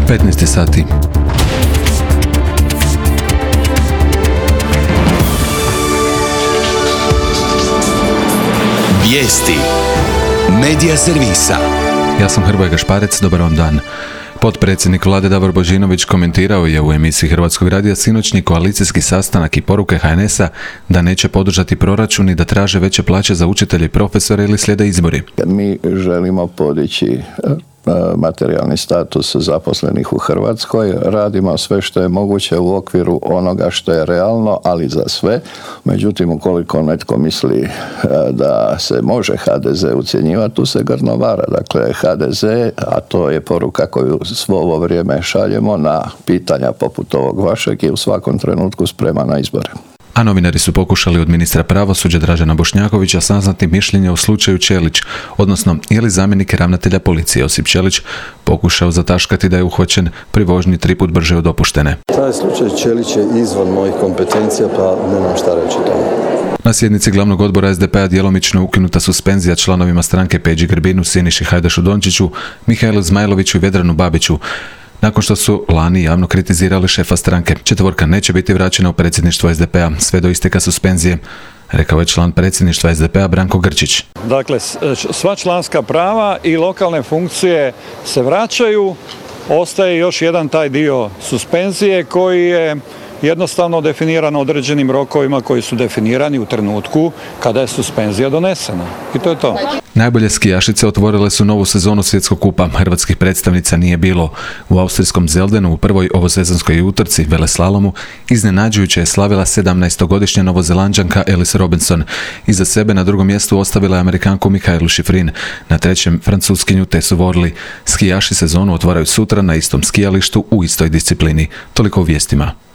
15 sati. Vijesti Medija servisa. Ja sam Hrvoje Gašparec, dobar vam dan. Potpredsjednik vlade Davor Božinović komentirao je u emisiji Hrvatskog radija sinoćni koalicijski sastanak i poruke HNS-a da neće podržati proračun i da traže veće plaće za učitelje i profesore ili slijede izbori. Mi želimo podići materijalni status zaposlenih u Hrvatskoj. Radimo sve što je moguće u okviru onoga što je realno, ali za sve. Međutim, ukoliko netko misli da se može HDZ ucjenjivati, tu se grdno vara. Dakle, HDZ, a to je poruka koju svo ovo vrijeme šaljemo na pitanja poput ovog vašeg, je u svakom trenutku spreman na izbore. A novinari su pokušali od ministra pravosuđa Dražena Bošnjakovića saznati mišljenje o slučaju Ćelić, odnosno je li zamjenik ravnatelja policije Josip Ćelić pokušao zataškati da je uhvaćen pri vožnji 3 puta brže od dopuštene. Taj slučaj Ćelić je izvan mojih kompetencija, pa nemam šta reći tome. Na sjednici glavnog odbora SDP-a djelomično ukinuta suspenzija članovima stranke Peđi Grbinu, Siniši Hajdašu Dončiću, Mihajlu Zmajloviću i Vedranu Babiću, nakon što su lani javno kritizirali šefa stranke. Četvorka neće biti vraćena u predsjedništvo SDP-a sve do isteka suspenzije, rekao je član predsjedništva SDP-a Branko Grčić. Dakle, sva članska prava i lokalne funkcije se vraćaju, ostaje još jedan taj dio suspenzije koji je jednostavno definiran određenim rokovima koji su definirani u trenutku kada je suspenzija donesena. I to je to. Najbolje skijašice otvorile su novu sezonu svjetskog kupa. Hrvatskih predstavnica nije bilo. U austrijskom Zeldenu u prvoj ovosezonskoj utrci veleslalomu iznenađujuće je slavila 17-godišnja Novozelanđanka Ellis Robinson. Iza sebe na drugom mjestu ostavila je Amerikanku Mikaelu Šifrin, na trećem Francuskinju Tessu Worley. Skijaši sezonu otvaraju sutra na istom skijalištu u istoj disciplini. Toliko u vijestima.